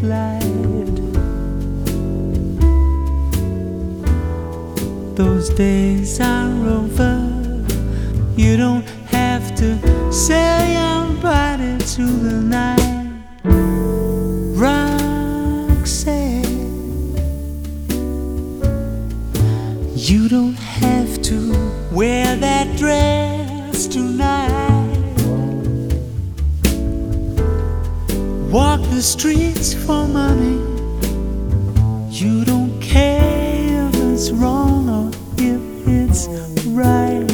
light. Those days are over. You don't have to sell your body to the night. Roxanne, you don't have to wear that dress tonight. Walk the streets for money. You don't care if it's wrong or if it's right.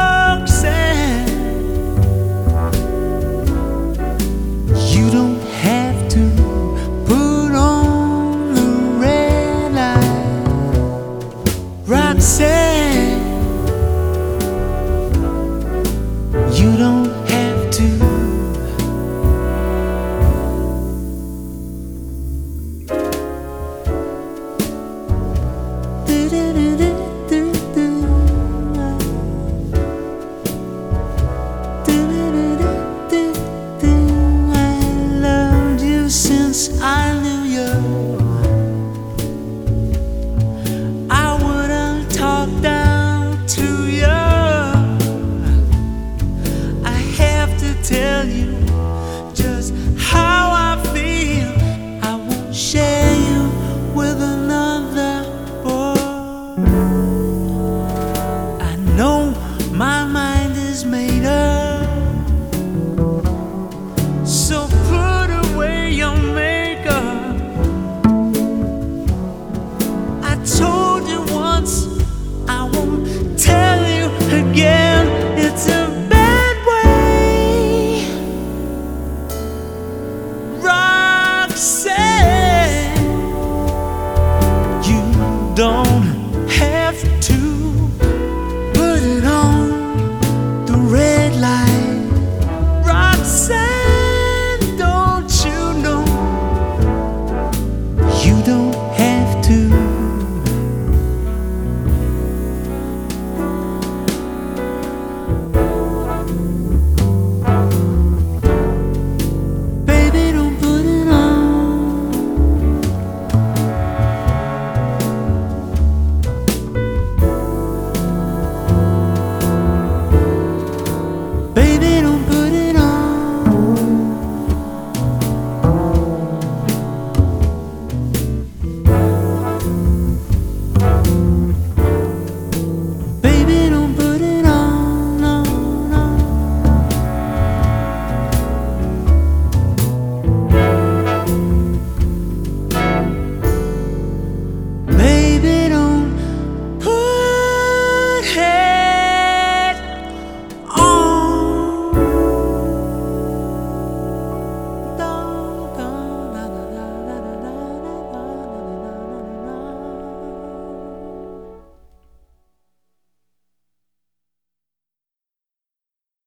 Roxanne, you don't have